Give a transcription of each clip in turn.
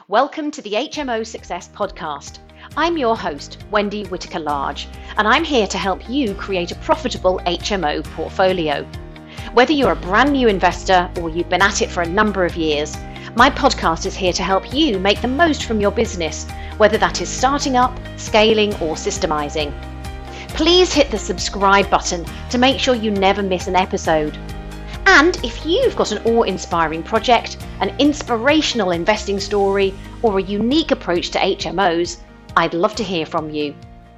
Welcome to the HMO Success Podcast. I'm your host, Wendy Whitaker Large, and I'm here to help you create a profitable HMO portfolio. Whether you're a brand new investor or you've been at it for a number of years, my podcast is here to help you make the most from your business, whether that is starting up, scaling, or systemizing. Please hit the subscribe button to make sure you never miss an episode. And if you've got an awe-inspiring project, an inspirational investing story, or a unique approach to HMOs, I'd love to hear from you.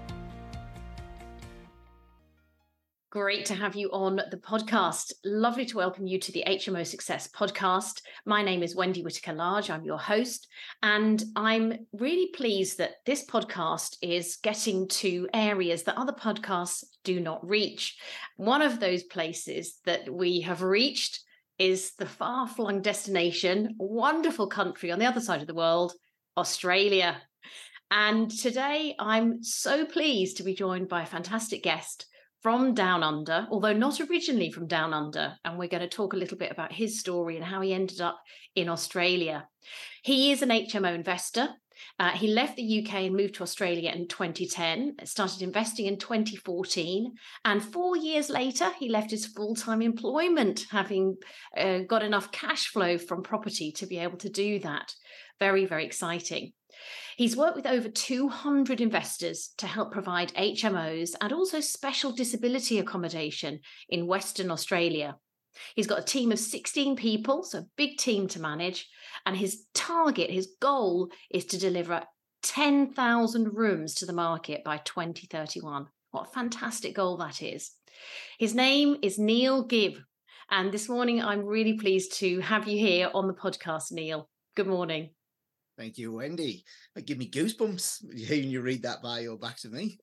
Great to have you on the podcast. Lovely to welcome you to the HMO Success Podcast. My name is Wendy Whitaker Large. I'm your host, and I'm really pleased that this podcast is getting to areas that other podcasts do not reach. One of those places that we have reached is the far-flung destination, wonderful country on the other side of the world, Australia. And today I'm so pleased to be joined by a fantastic guest from Down Under, although not originally from Down Under. And we're going to talk a little bit about his story and how he ended up in Australia. He is an HMO investor. He left the UK and moved to Australia in 2010, started investing in 2014. And 4 years later, he left his full-time employment, having got enough cash flow from property to be able to do that. Very, very exciting. He's worked with over 200 investors to help provide HMOs and also special disability accommodation in Western Australia. He's got a team of 16 people, so a big team to manage. And his target, his goal, is to deliver 10,000 rooms to the market by 2031. What a fantastic goal that is. His name is Neil Gibb. And this morning, I'm really pleased to have you here on the podcast, Neil. Good morning. Thank you, Wendy. It give me goosebumps hearing you read that bio back to me.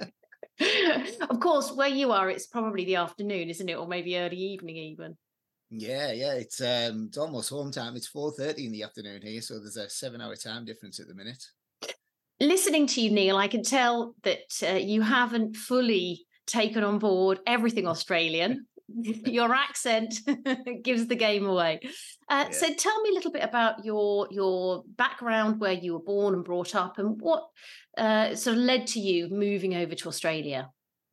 Of course, where you are, it's probably the afternoon, isn't it? Or maybe early evening even. Yeah. It's almost home time. It's 4:30 in the afternoon here, so there's a 7-hour time difference at the minute. Listening to you, Neil, I can tell that you haven't fully taken on board everything Australian. Your accent gives the game away. So tell me a little bit about your background, where you were born and brought up, and what sort of led to you moving over to Australia.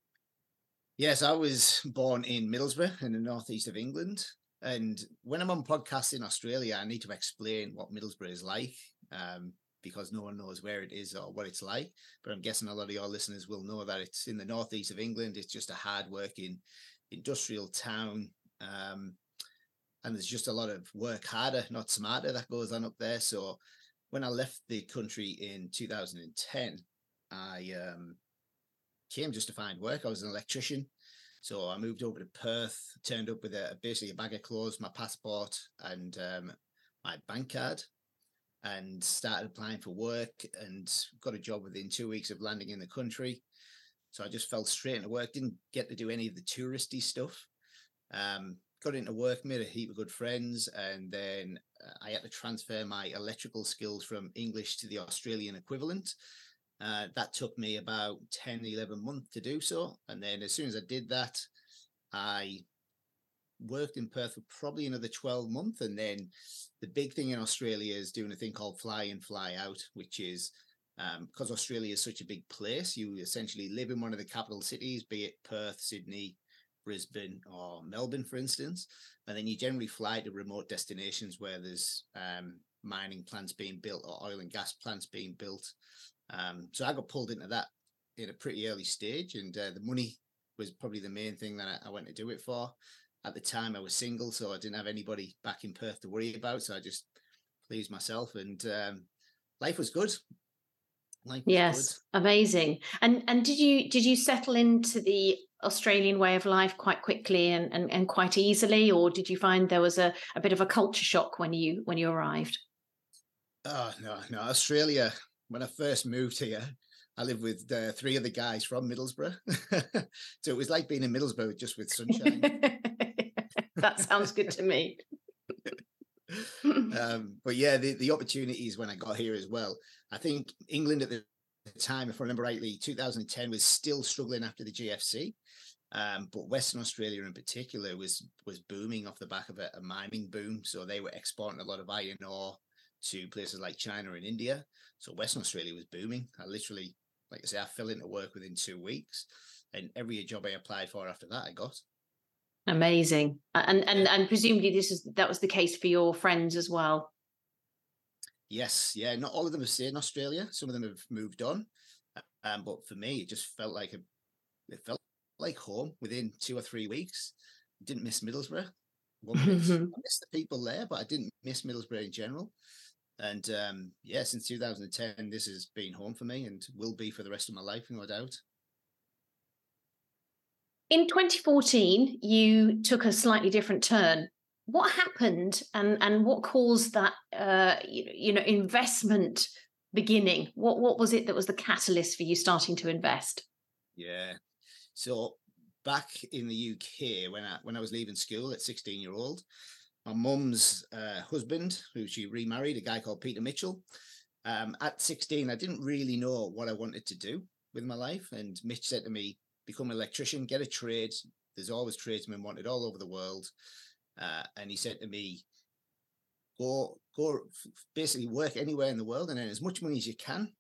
Yes, I was born in Middlesbrough in the northeast of England. And when I'm on podcasts in Australia, I need to explain what Middlesbrough is like, because no one knows where it is or what it's like. But I'm guessing a lot of your listeners will know that it's in the northeast of England. It's just a hard-working industrial town, and there's just a lot of work harder, not smarter, that goes on up there. So when I left the country in 2010, I came just to find work. I was an electrician, so I moved over to Perth, turned up with basically a bag of clothes, my passport, and my bank card, and started applying for work, and got a job within 2 weeks of landing in the country. So I just fell straight into work, didn't get to do any of the touristy stuff. Got into work, made a heap of good friends, and then I had to transfer my electrical skills from English to the Australian equivalent. That took me about 10, 11 months to do so. And then as soon as I did that, I worked in Perth for probably another 12 months. And then the big thing in Australia is doing a thing called fly in, fly out, which is because Australia is such a big place, you essentially live in one of the capital cities, be it Perth, Sydney, Brisbane, or Melbourne, for instance, and then you generally fly to remote destinations where there's mining plants being built or oil and gas plants being built. So I got pulled into that in a pretty early stage, and the money was probably the main thing that I went to do it for. At the time, I was single, so I didn't have anybody back in Perth to worry about, so I just pleased myself, and life was good. Yes, amazing. And did you settle into the Australian way of life quite quickly and quite easily, or did you find there was a bit of a culture shock when you arrived? Oh, no. Australia, when I first moved here, I lived with 3 other guys from Middlesbrough. So it was like being in Middlesbrough just with sunshine. That sounds good to me. But yeah, the opportunities when I got here as well. I think England at the time, if I remember rightly, 2010 was still struggling after the GFC. But Western Australia in particular was booming off the back of a mining boom. So they were exporting a lot of iron ore to places like China and India. So Western Australia was booming. I literally, like I say, I fell into work within 2 weeks, and every job I applied for after that, I got. Amazing. And Yeah. and presumably that was the case for your friends as well. Yes, yeah. Not all of them have stayed in Australia. Some of them have moved on, but for me, it just felt like it felt like home within 2 or 3 weeks. Didn't miss Middlesbrough one bit. I missed the people there, but I didn't miss Middlesbrough in general. And yeah, since 2010, this has been home for me and will be for the rest of my life, no doubt. In 2014, you took a slightly different turn. What happened, and what caused that investment beginning? What was it that was the catalyst for you starting to invest? Yeah. So back in the UK, when I was leaving school at 16-year-old, my mum's husband, who she remarried, a guy called Peter Mitchell. At 16, I didn't really know what I wanted to do with my life. And Mitch said to me, become an electrician, get a trade. There's always tradesmen wanted all over the world. And he said to me, go basically work anywhere in the world and earn as much money as you can.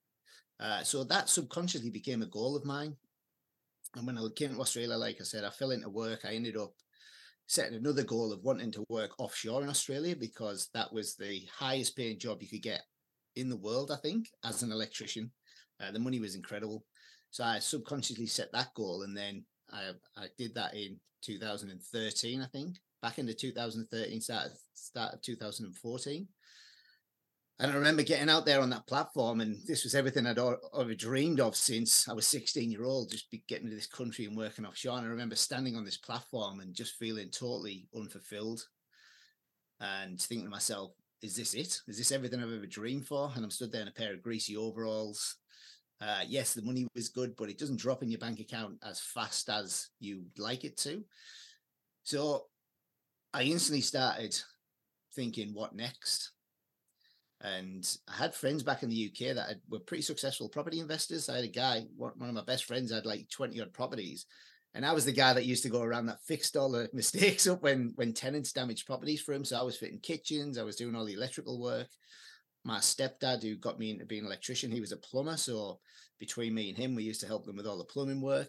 So that subconsciously became a goal of mine. And when I came to Australia, like I said, I fell into work. I ended up setting another goal of wanting to work offshore in Australia because that was the highest paying job you could get in the world, I think, as an electrician. The money was incredible. So I subconsciously set that goal. And then I did that in 2013, I think, back into 2013, start of 2014. And I remember getting out there on that platform, and this was everything I'd ever dreamed of since I was 16-year-old, just getting to this country and working offshore. And I remember standing on this platform and just feeling totally unfulfilled and thinking to myself, is this it? Is this everything I've ever dreamed for? And I'm stood there in a pair of greasy overalls. Yes, the money was good, but it doesn't drop in your bank account as fast as you'd like it to. So I instantly started thinking, what next? And I had friends back in the UK that were pretty successful property investors. I had a guy, one of my best friends, had like 20 odd properties. And I was the guy that used to go around that fixed all the mistakes up when tenants damaged properties for him. So I was fitting kitchens, I was doing all the electrical work. My stepdad, who got me into being an electrician, he was a plumber. So between me and him, we used to help them with all the plumbing work.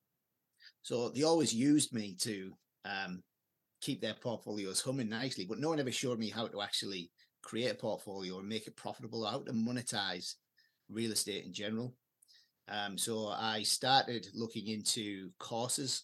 So they always used me to keep their portfolios humming nicely, but no one ever showed me how to actually create a portfolio and make it profitable, how to monetize real estate in general. So I started looking into courses,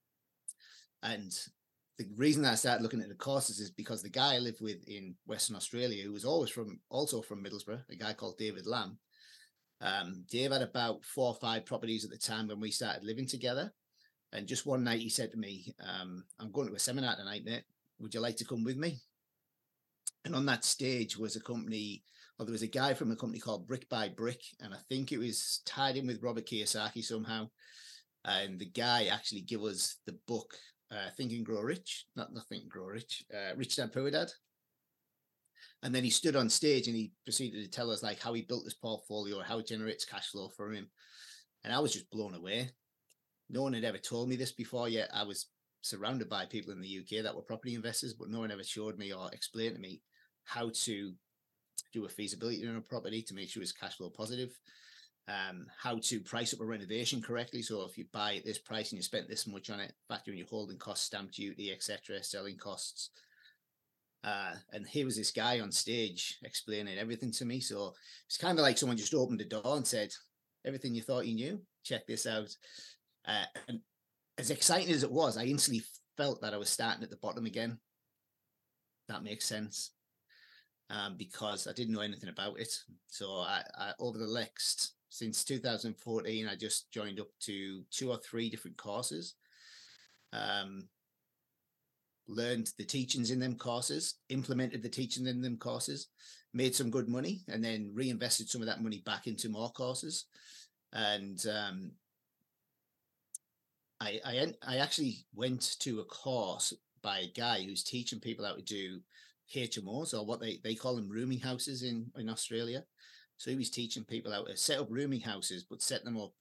and the reason that I started looking at the courses is because the guy I lived with in Western Australia, who was also from Middlesbrough, a guy called David Lamb. Dave had about 4 or 5 properties at the time when we started living together. And just one night he said to me, I'm going to a seminar tonight, mate. Would you like to come with me? And on that stage was there was a guy from a company called Brick by Brick. And I think it was tied in with Robert Kiyosaki somehow. And the guy actually gave us the book, Think and Grow Rich, not Think and Grow Rich, Rich Dad Poor Dad. And then he stood on stage and he proceeded to tell us like how he built this portfolio, how it generates cash flow for him. And I was just blown away. No one had ever told me this before, yet I was surrounded by people in the UK that were property investors, but no one ever showed me or explained to me how to do a feasibility in a property to make sure it's cash flow positive, how to price up a renovation correctly. So if you buy at this price and you spent this much on it, factor in your holding costs, stamp duty, etc., selling costs. And here was this guy on stage explaining everything to me. So it's kind of like someone just opened the door and said, everything you thought you knew, check this out. And as exciting as it was, I instantly felt that I was starting at the bottom again. That makes sense. Because I didn't know anything about it. So I over the next, since 2014, I just joined up to 2 or 3 different courses. Learned the teachings in them courses, implemented the teaching in them courses, made some good money, and then reinvested some of that money back into more courses. And I actually went to a course by a guy who's teaching people how to do HMOs, or what they call them rooming houses in Australia. So he was teaching people how to set up rooming houses, but set them up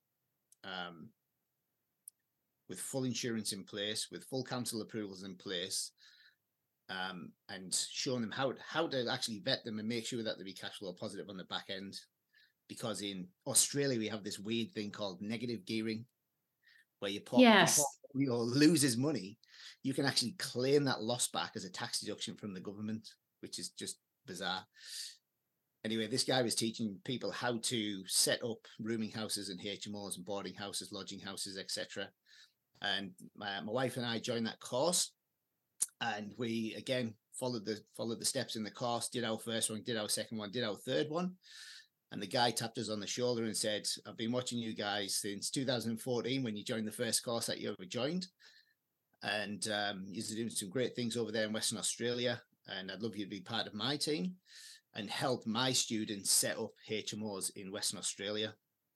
with full insurance in place, with full council approvals in place, and showing them how to actually vet them and make sure that they be cash flow positive on the back end. Because in Australia, we have this weird thing called negative gearing, where if the portfolio loses money, you can actually claim that loss back as a tax deduction from the government, which is just bizarre. Anyway, this guy was teaching people how to set up rooming houses and HMOs and boarding houses, lodging houses, etc. And my wife and I joined that course, and we again followed the steps in the course. Did our first one, did our second one, did our third one. And the guy tapped us on the shoulder and said, "I've been watching you guys since 2014 when you joined the first course that you ever joined. And you're doing some great things over there in Western Australia. And I'd love you to be part of my team and help my students set up HMOs in Western Australia."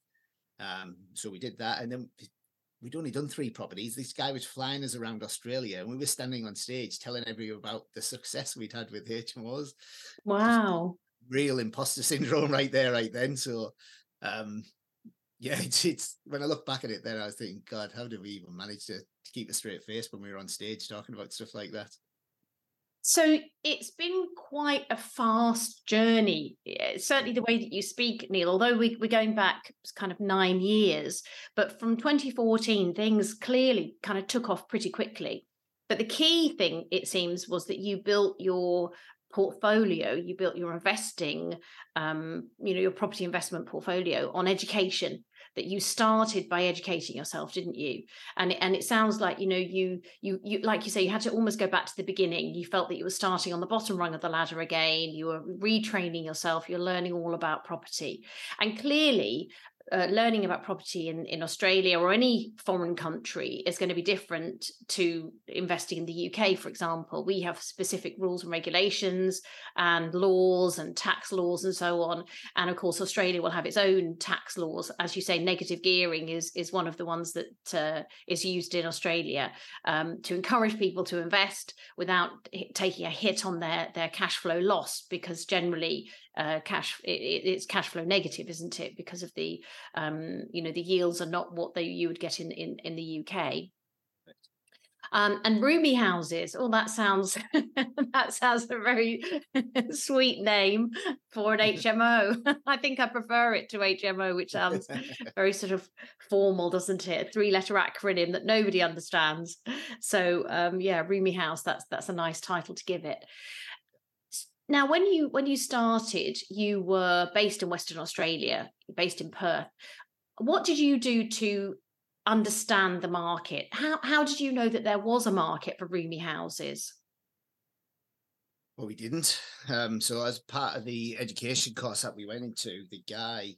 So we did that. And then we'd only done 3 properties. This guy was flying us around Australia, and we were standing on stage telling everyone about the success we'd had with HMOs. Wow. Real imposter syndrome right there, right then. So, yeah, it's when I look back at it, then I was thinking, God, how did we even manage to keep a straight face when we were on stage talking about stuff like that? So it's been quite a fast journey. Certainly the way that you speak, Neil, although we're going back kind of 9 years, but from 2014, things clearly kind of took off pretty quickly. But the key thing, it seems, was that you built your portfolio, you built your investing, your property investment portfolio on education. That you started by educating yourself, didn't you? And it sounds like you like you say, you had to almost go back to the beginning. You felt that you were starting on the bottom rung of the ladder again. You were retraining yourself. You're learning all about property, and clearly learning about property in Australia or any foreign country is going to be different to investing in the UK, for example. We have specific rules and regulations and laws and tax laws and so on. And of course, Australia will have its own tax laws. As you say, negative gearing is one of the ones that is used in Australia to encourage people to invest without taking a hit on their cash flow loss, because generally it's cash flow negative, isn't it? Because of the the yields are not what you would get in the UK. And roomy houses. Oh, that sounds that sounds a very sweet name for an HMO. I think I prefer it to HMO, which sounds very sort of formal, doesn't it? A 3-letter acronym that nobody understands. So yeah, roomy house. That's a nice title to give it. Now, when you started, you were based in Western Australia, based in Perth. What did you do to understand the market? How did you know that there was a market for roomy houses? Well, we didn't. So as part of the education course that we went into, the guy,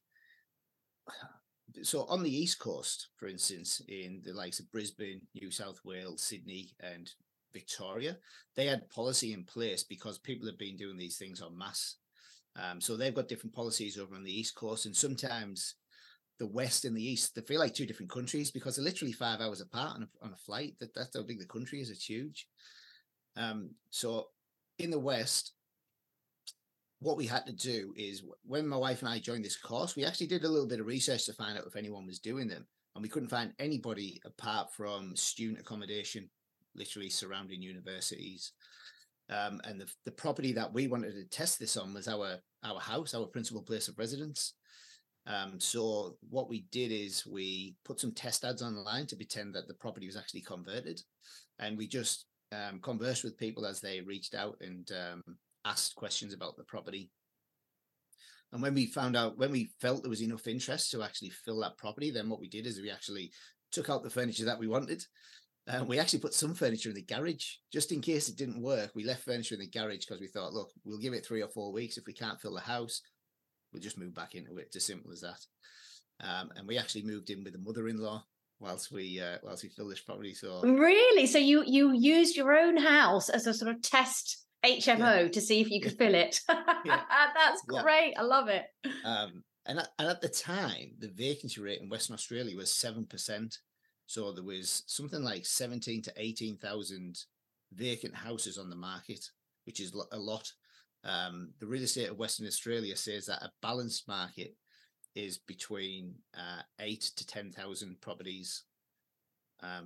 so on the East Coast, for instance, in the likes of Brisbane, New South Wales, Sydney, and Victoria, they had policy in place because people have been doing these things en masse. So they've got different policies over on the East Coast, and sometimes the West and the East, they feel like 2 different countries because they're literally 5 hours apart on a flight. That's how big the country is. It's huge. So in the West, what we had to do is, when my wife and I joined this course, we actually did a little bit of research to find out if anyone was doing them, and we couldn't find anybody apart from student accommodation, literally surrounding universities. And the property that we wanted to test this on was our house, our principal place of residence. So what we did is we put some test ads online to pretend that the property was actually converted, and we just conversed with people as they reached out and asked questions about the property. And when we felt there was enough interest to actually fill that property, then what we did is we actually took out the furniture that we wanted. We actually put some furniture in the garage just in case it didn't work. We left furniture in the garage because we thought, look, we'll give it 3 or 4 weeks. If we can't fill the house, we'll just move back into it. It's as simple as that. And we actually moved in with a mother-in-law whilst we fill this property. So really, so you used your own house as a sort of test HMO to see if you could fill it. That's great. I love it. And at the time, the vacancy rate in Western Australia was 7%. So there was something like 17 to 18,000 vacant houses on the market, which is a lot. The real estate of Western Australia says that a balanced market is between 8 to 10,000 properties,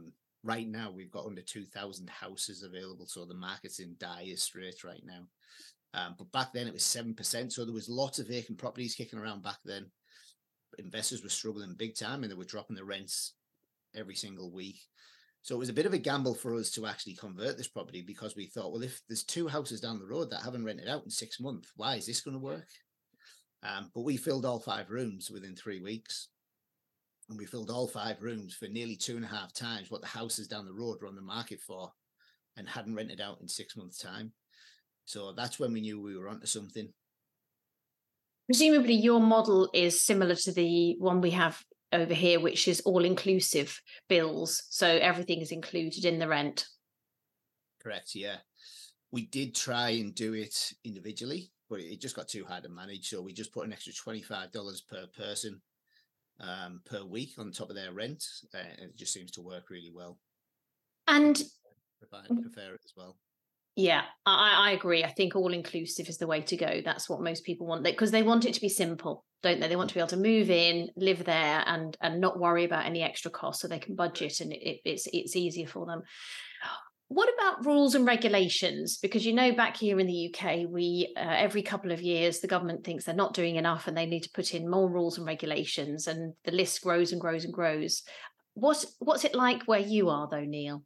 right now we've got under 2,000 houses available, so the market's in dire straits right now. But back then it was 7%, so there was lots of vacant properties kicking around back then. Investors were struggling big time, and they were dropping the rents every single week. So it was a bit of a gamble for us to actually convert this property, because we thought, well, if there's 2 houses down the road that haven't rented out in 6 months, why is this going to work? But we filled all 5 rooms within 3 weeks. And we filled all 5 rooms for nearly 2.5 times what the houses down the road were on the market for, and hadn't rented out in 6 months' time. So that's when we knew we were onto something. Presumably your model is similar to the one we have over here, which is all-inclusive bills. So everything is included in the rent. Correct, yeah. We did try and do it individually, but it just got too hard to manage. So we just put an extra $25 per person per week on top of their rent. And it just seems to work really well. And I prefer it as well. Yeah, I agree. I think all-inclusive is the way to go. That's what most people want, because they want it to be simple, don't they? They want to be able to move in, live there, and not worry about any extra costs, so they can budget, and it's easier for them. What about rules and regulations? Because back here in the UK, we every couple of years the government thinks they're not doing enough, and they need to put in more rules and regulations, and the list grows and grows and grows. What's it like where you are, though, Neil?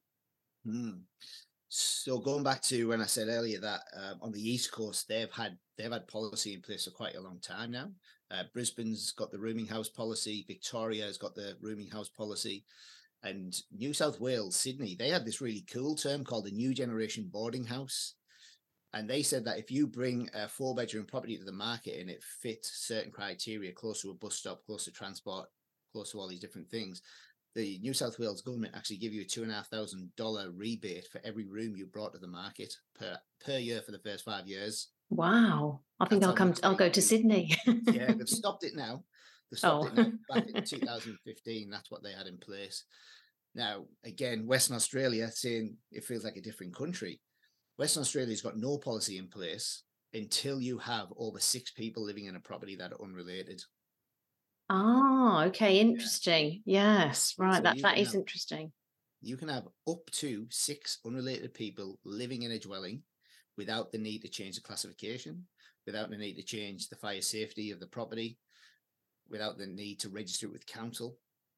So going back to when I said earlier that on the East Coast, they've had policy in place for quite a long time now. Brisbane's got the rooming house policy. Victoria has got the rooming house policy. And New South Wales, Sydney, they had this really cool term called the New Generation Boarding House. And they said that if you bring a 4-bedroom property to the market and it fits certain criteria, close to a bus stop, close to transport, close to all these different things, the New South Wales government actually give you a $2,500 rebate for every room you brought to the market per year for the first 5 years. Wow. I think I'll go to Sydney. Yeah, they've stopped it now. They've stopped it now. Back in 2015, that's what they had in place. Now, again, Western Australia, saying it feels like a different country. Western Australia's got no policy in place until you have over 6 people living in a property that are unrelated. Oh, okay, interesting. Yeah. Yes, right. So that is interesting. You can have up to 6 unrelated people living in a dwelling without the need to change the classification, without the need to change the fire safety of the property, without the need to register it with council.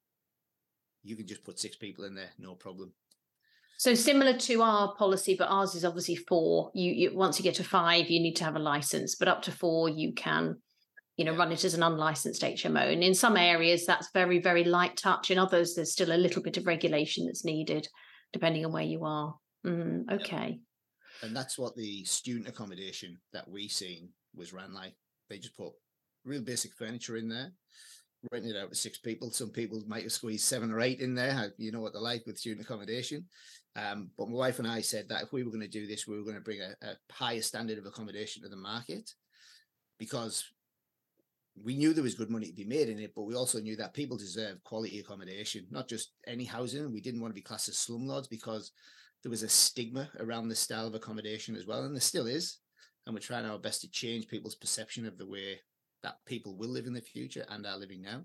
You can just put 6 people in there, no problem. So similar to our policy, but ours is obviously 4. You once you get to 5, you need to have a license, but up to 4, you can run it as an unlicensed HMO. And in some areas, that's very, very light touch. In others, there's still a little bit of regulation that's needed, depending on where you are. Okay. And that's what the student accommodation that we seen was ran like. They just put real basic furniture in there, rented it out to 6 people. Some people might have squeezed 7 or 8 in there. You know what they're like with student accommodation. But my wife and I said that if we were going to do this, we were going to bring a higher standard of accommodation to the market, because we knew there was good money to be made in it, but we also knew that people deserve quality accommodation, not just any housing. We didn't want to be classed as slumlords, because there was a stigma around this style of accommodation as well, and there still is. And we're trying our best to change people's perception of the way that people will live in the future and are living now.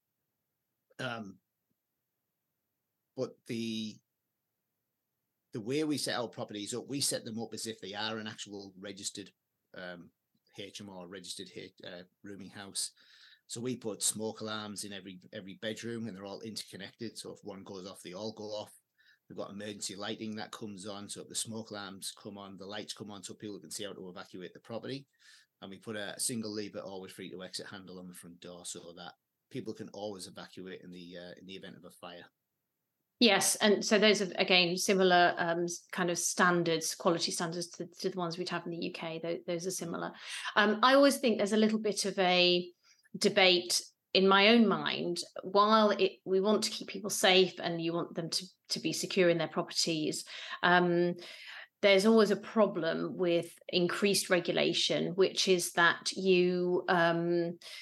But the way we set our properties up, we set them up as if they are an actual registered HMO, registered rooming house. So we put smoke alarms in every bedroom, and they're all interconnected. So if one goes off, they all go off. We've got emergency lighting that comes on. So if the smoke alarms come on, the lights come on so people can see how to evacuate the property. And we put a single lever, always free to exit handle on the front door, so that people can always evacuate in the event of a fire. Yes, and so those are, again, similar kind of standards, quality standards to the ones we'd have in the UK. Those are similar. I always think there's a little bit of a debate in my own mind. While we want to keep people safe and you want them to be secure in their properties, there's always a problem with increased regulation, which is that you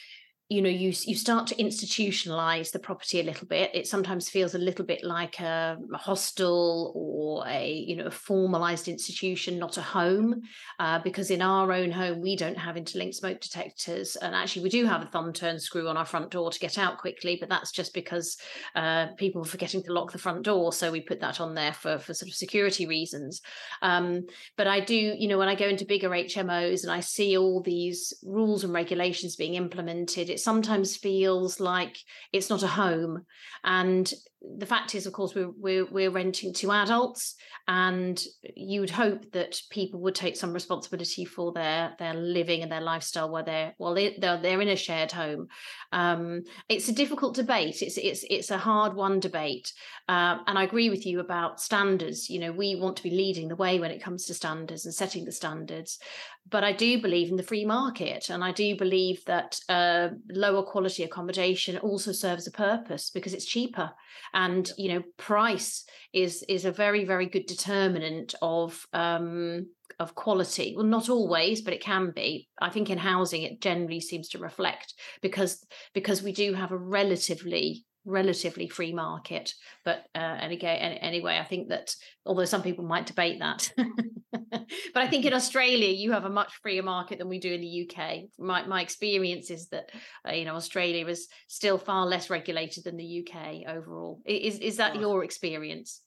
you start to institutionalize the property a little bit. It sometimes feels a little bit like a hostel or a formalized institution, not a home, because in our own home we don't have interlinked smoke detectors, and actually we do have a thumb turn screw on our front door to get out quickly, but that's just because people were forgetting to lock the front door, so we put that on there for sort of security reasons. But I do, when I go into bigger HMOs and I see all these rules and regulations being implemented, it sometimes feels like it's not a home. And the fact is, of course, we're renting to adults, and you would hope that people would take some responsibility for their living and their lifestyle while they're in a shared home. It's a difficult debate. It's a hard one debate, and I agree with you about standards. We want to be leading the way when it comes to standards and setting the standards. But I do believe in the free market, and I do believe that lower quality accommodation also serves a purpose because it's cheaper. And price is a very, very good determinant of quality. Well, not always, but it can be. I think in housing it generally seems to reflect, because we do have a relatively free market. But anyway, I think that, although some people might debate that, but I think in Australia you have a much freer market than we do in the UK. My experience is that Australia is still far less regulated than the UK overall. Is that your experience?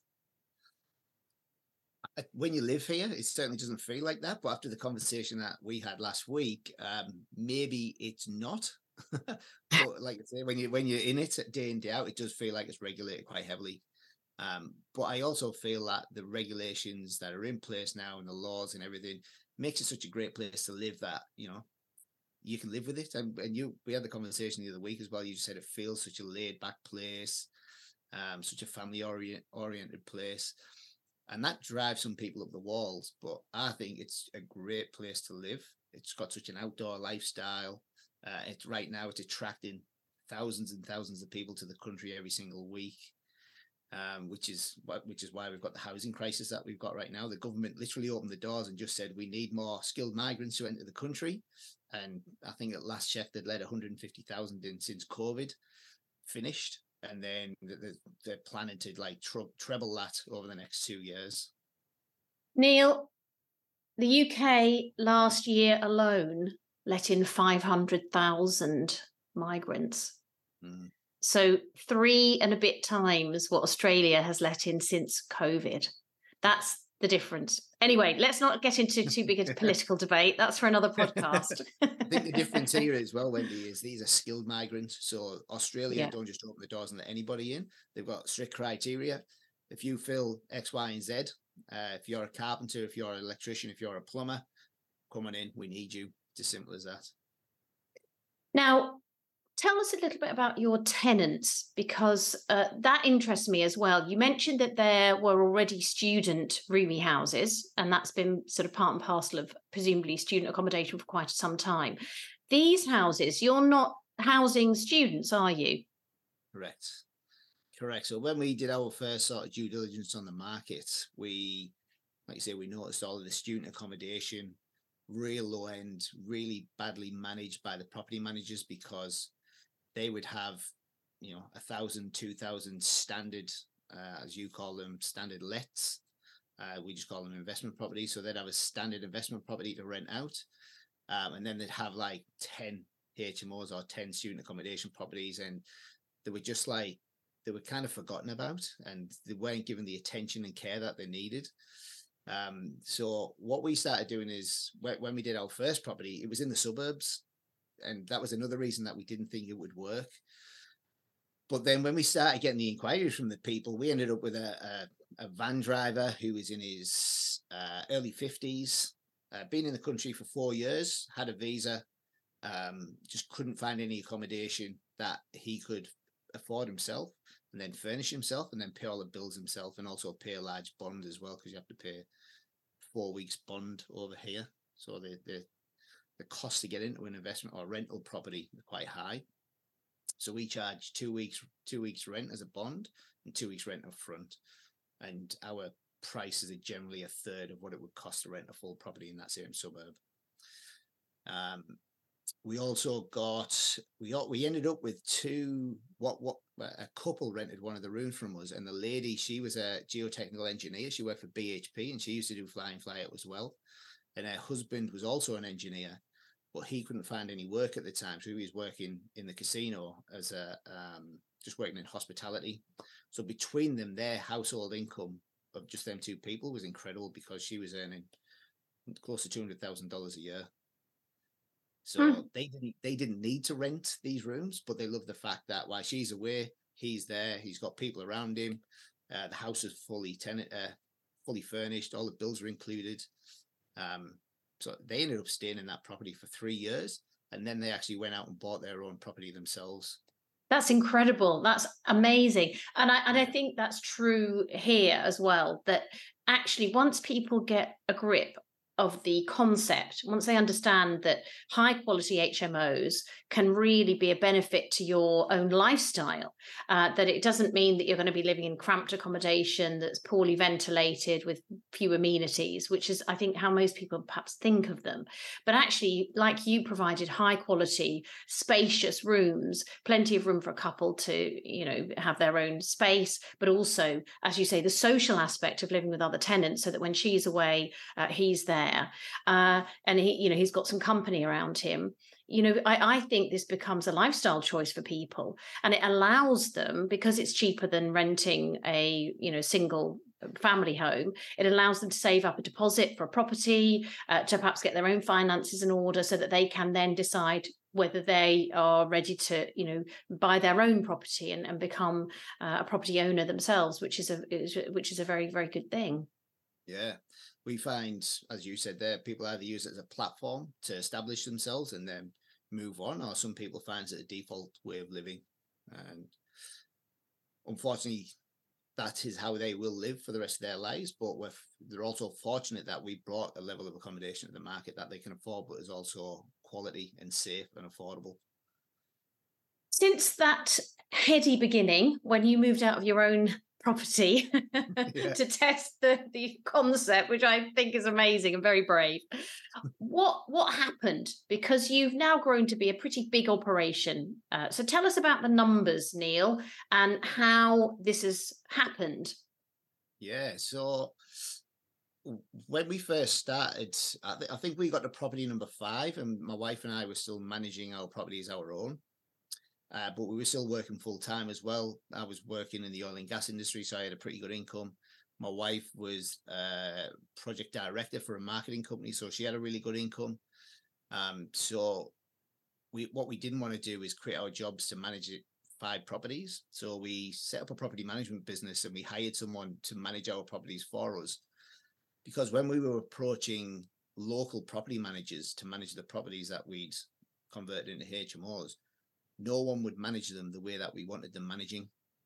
When you live here, it certainly doesn't feel like that. But after the conversation that we had last week, maybe it's not. But like I say, when you're in it day in day out, it does feel like it's regulated quite heavily. But I also feel that the regulations that are in place now and the laws and everything makes it such a great place to live that you can live with it. And we had the conversation the other week as well. You said it feels such a laid back place, such a family oriented place. And that drives some people up the walls. But I think it's a great place to live. It's got such an outdoor lifestyle. It's right now it's attracting thousands and thousands of people to the country every single week, which is why we've got the housing crisis that we've got right now. The government literally opened the doors and just said we need more skilled migrants to enter the country. And I think at last check they'd let 150,000 in since COVID finished. And then they're planning to treble that over the next 2 years. Neil, the UK last year alone let in 500,000 migrants. So 3 and a bit times what Australia has let in since COVID. That's the difference. Anyway, let's not get into too big a political debate. That's for another podcast. I think the difference here as well, Wendy, is these are skilled migrants. So Australia don't just open the doors and let anybody in. They've got strict criteria. If you fill X, Y, and Z, if you're a carpenter, if you're an electrician, if you're a plumber, come on in, we need you. It's as simple as that. Now, tell us a little bit about your tenants, because that interests me as well. You mentioned that there were already student roomie houses, and that's been sort of part and parcel of presumably student accommodation for quite some time. These houses, you're not housing students, are you? Correct. So when we did our first sort of due diligence on the market, we noticed all of the student accommodation, real low end, really badly managed by the property managers, because they would have 1,000, 2,000 standard, as you call them, standard lets. We just call them investment properties. So they'd have a standard investment property to rent out, and then they'd have like 10 HMOs or 10 student accommodation properties, and they were just they were kind of forgotten about, and they weren't given the attention and care that they needed. So what we started doing is, when we did our first property, it was in the suburbs, and that was another reason that we didn't think it would work. But then when we started getting the inquiries from the people, we ended up with a van driver who was in his early 50s, been in the country for 4 years, had a visa, just couldn't find any accommodation that he could afford himself, and then furnish himself, and then pay all the bills himself, and also pay a large bond as well, because you have to pay 4 weeks bond over here. So the cost to get into an investment or rental property are quite high. So we charge 2 weeks rent as a bond and 2 weeks rent up front. And our prices are generally a third of what it would cost to rent a full property in that same suburb. we also we ended up with a couple rented one of the rooms from us, and the lady, she was a geotechnical engineer. She worked for BHP, and she used to do fly in fly out as well. And her husband was also an engineer, but he couldn't find any work at the time, so he was working in the casino as a just working in hospitality. So between them, their household income of just them two people was incredible, because she was earning close to $200,000 a year. So they didn't need to rent these rooms, but they love the fact that while she's away, he's there. He's got people around him. The house is fully furnished. All the bills are included. So they ended up staying in that property for 3 years, and then they actually went out and bought their own property themselves. That's incredible. That's amazing. And I think that's true here as well, that actually once people get a grip of the concept, once they understand that high quality HMOs can really be a benefit to your own lifestyle, that it doesn't mean that you're going to be living in cramped accommodation that's poorly ventilated with few amenities, which is, I think, how most people perhaps think of them. But actually, like you provided, high quality, spacious rooms, plenty of room for a couple to, have their own space, but also, as you say, the social aspect of living with other tenants, so that when she's away, he's there. And he's got some company around him. I think this becomes a lifestyle choice for people, and it allows them, because it's cheaper than renting a single family home, it allows them to save up a deposit for a property, to perhaps get their own finances in order, so that they can then decide whether they are ready to buy their own property and become a property owner themselves, which is a very, very good thing. Yeah, we find, as you said there, people either use it as a platform to establish themselves and then move on, or some people find it a default way of living. And unfortunately, that is how they will live for the rest of their lives. But they're also fortunate that we brought a level of accommodation to the market that they can afford, but is also quality and safe and affordable. Since that heady beginning, when you moved out of your own property to test the concept, which I think is amazing and very brave, what happened? Because you've now grown to be a pretty big operation. So tell us about the numbers, Neil, and how this has happened. Yeah, so when we first started, I think we got to property number 5, and my wife and I were still managing our property as our own. But we were still working full time as well. I was working in the oil and gas industry, so I had a pretty good income. My wife was project director for a marketing company, so she had a really good income. So what we didn't want to do is create our jobs to manage 5 properties. So we set up a property management business, and we hired someone to manage our properties for us. Because when we were approaching local property managers to manage the properties that we'd converted into HMOs, no one would manage them the way that we wanted them managing.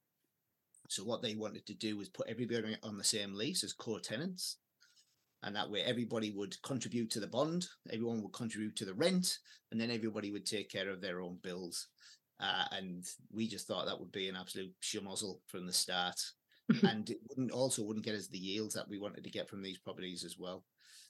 So what they wanted to do was put everybody on the same lease as co-tenants. And that way everybody would contribute to the bond, everyone would contribute to the rent, and then everybody would take care of their own bills. And we just thought that would be an absolute schmozzle from the start. And it wouldn't get us the yields that we wanted to get from these properties as well.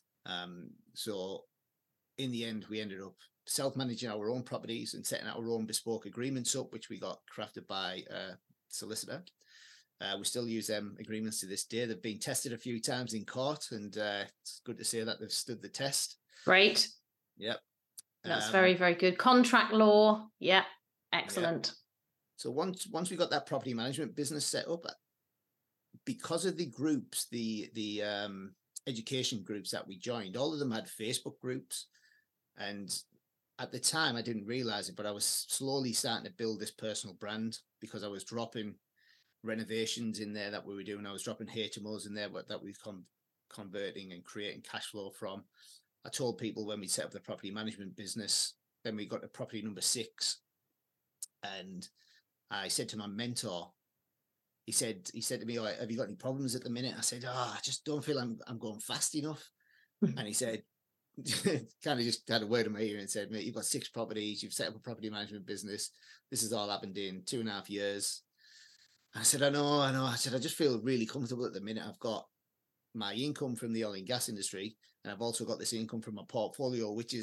So in the end, we ended up self-managing our own properties and setting our own bespoke agreements up, which we got crafted by a solicitor. We still use them agreements to this day. They've been tested a few times in court, and it's good to say that they've stood the test. Great. Yep. That's very, very good. Contract law. Yeah. Excellent. Yep. So once we got that property management business set up, because of the groups, the education groups that we joined, all of them had Facebook groups. And at the time, I didn't realize it, but I was slowly starting to build this personal brand, because I was dropping renovations in there that we were doing. I was dropping HMOs in there that we were converting and creating cash flow from. I told people when we set up the property management business, then we got to property number 6. And I said to my mentor, he said to me, "Oh, have you got any problems at the minute?" I said, I just don't feel I'm going fast enough. And he said, kind of just had a word in my ear and said, "Mate, you've got 6 properties, you've set up a property management business. This has all happened in 2.5 years." I said, I know. I said, I just feel really comfortable at the minute. I've got my income from the oil and gas industry, and I've also got this income from my portfolio, which is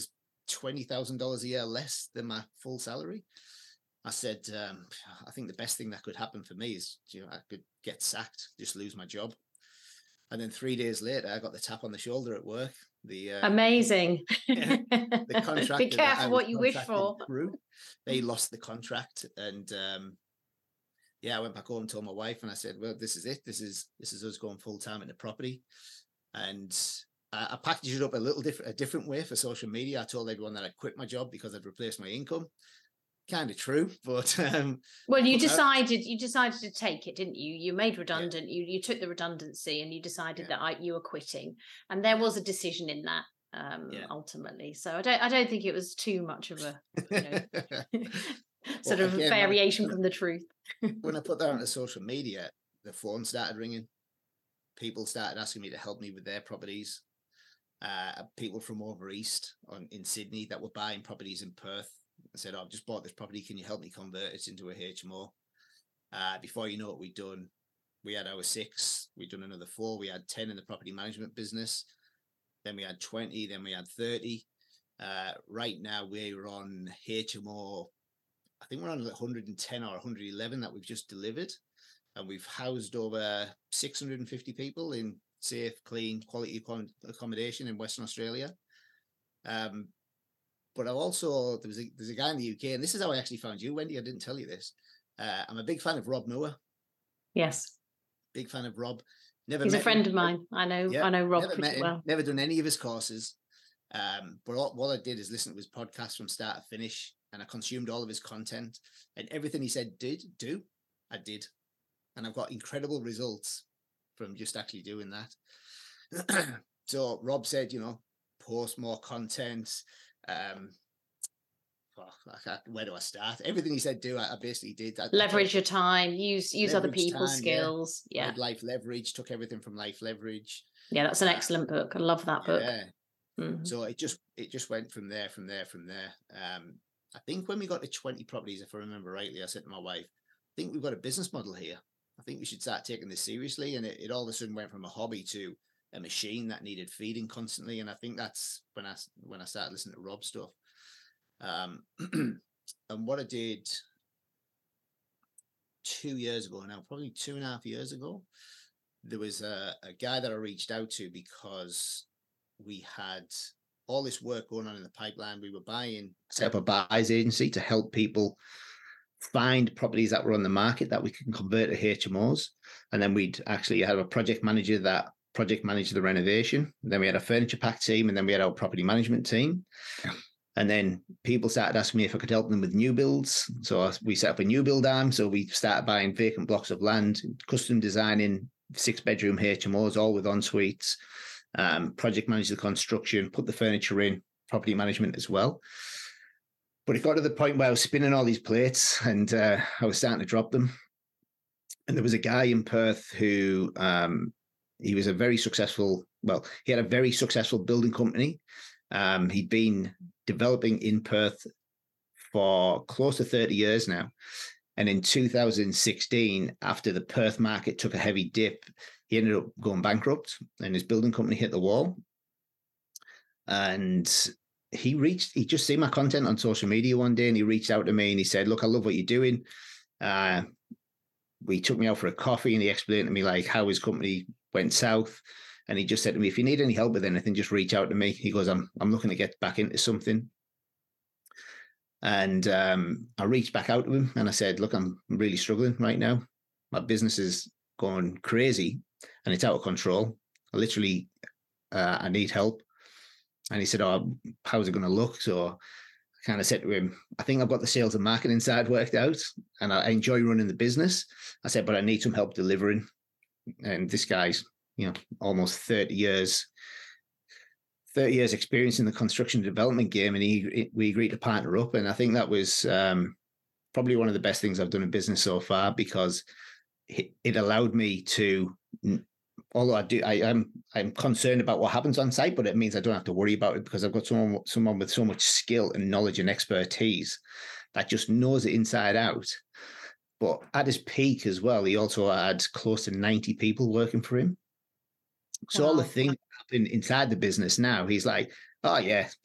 $20,000 a year less than my full salary. I said, I think the best thing that could happen for me is, I could get sacked, just lose my job. And then 3 days later, I got the tap on the shoulder at work. Amazing. The contractor. Be careful what you wish for. Through, they lost the contract, and I went back home, told my wife, and I said, "Well, this is it. This is us going full time in the property." And I packaged it up a different way for social media. I told everyone that I'd quit my job because I'd replaced my income. Kind of true, but well, you decided to take it, didn't you? You made redundant. Yeah. You took the redundancy, and you decided that you were quitting, and there was a decision in that ultimately. So I don't think it was too much of a sort of variation from the truth. When I put that onto social media, the phone started ringing. People started asking me to help me with their properties. People from over east in Sydney that were buying properties in Perth. I said, I've just bought this property. Can you help me convert it into a HMO? Before you know what we'd done, we had our 6. We'd done another 4. We had 10 in the property management business. Then we had 20. Then we had 30. Right now we're on HMO. I think we're on 110 or 111 that we've just delivered. And we've housed over 650 people in safe, clean, quality accommodation in Western Australia. But I also, there's a guy in the UK, and this is how I actually found you, Wendy. I didn't tell you this. I'm a big fan of Rob Noah. Yes. Big fan of Rob. He's a friend of mine. I know Rob pretty well. Never done any of his courses. But what I did is listen to his podcast from start to finish, and I consumed all of his content, and everything he said I did. And I've got incredible results from just actually doing that. So Rob said, post more content. Where do I start? Everything he said I basically did. Leverage your time, use other people's skills. Yeah. Life Leverage, took everything from Life Leverage. Yeah, that's an excellent book. I love that book. Yeah. Mm-hmm. So it just went from there. I think when we got to 20 properties, if I remember rightly, I said to my wife, I think we've got a business model here. I think we should start taking this seriously. And it all of a sudden went from a hobby to a machine that needed feeding constantly. And I think that's when I started listening to Rob's stuff. And what I did 2 years ago now, probably 2.5 years ago, there was a guy that I reached out to because we had all this work going on in the pipeline. We were set up a buyers agency to help people find properties that were on the market that we can convert to HMOs. And then we'd actually have a project manager that project managed the renovation. And then we had a furniture pack team, and then we had our property management team. And then people started asking me if I could help them with new builds. So we set up a new build arm. So we started buying vacant blocks of land, custom designing 6-bedroom HMOs, all with en suites, project manage the construction, put the furniture in, property management as well. But it got to the point where I was spinning all these plates, and I was starting to drop them. And there was a guy in Perth who he was he had a very successful building company. He'd been developing in Perth for close to 30 years now. And in 2016, after the Perth market took a heavy dip, he ended up going bankrupt and his building company hit the wall. And he just seen my content on social media one day, and he reached out to me and he said, look, I love what you're doing. He took me out for a coffee and he explained to me like how his company went south. And he just said to me, if you need any help with anything, just reach out to me. He goes, I'm looking to get back into something. And I reached back out to him and I said, look, I'm really struggling right now. My business is going crazy and it's out of control. I need help. And he said, oh, how's it going to look? So I kind of said to him, I think I've got the sales and marketing side worked out and I enjoy running the business. I said, but I need some help delivering. And this guy's, almost 30 years experience in the construction development game. And we agreed to partner up. And I think that was probably one of the best things I've done in business so far, because it allowed me to, although I'm concerned about what happens on site, but it means I don't have to worry about it because I've got someone with so much skill and knowledge and expertise that just knows it inside out. But at his peak as well, he also had close to 90 people working for him. So all the things that happen inside the business now, he's like, oh yeah, well,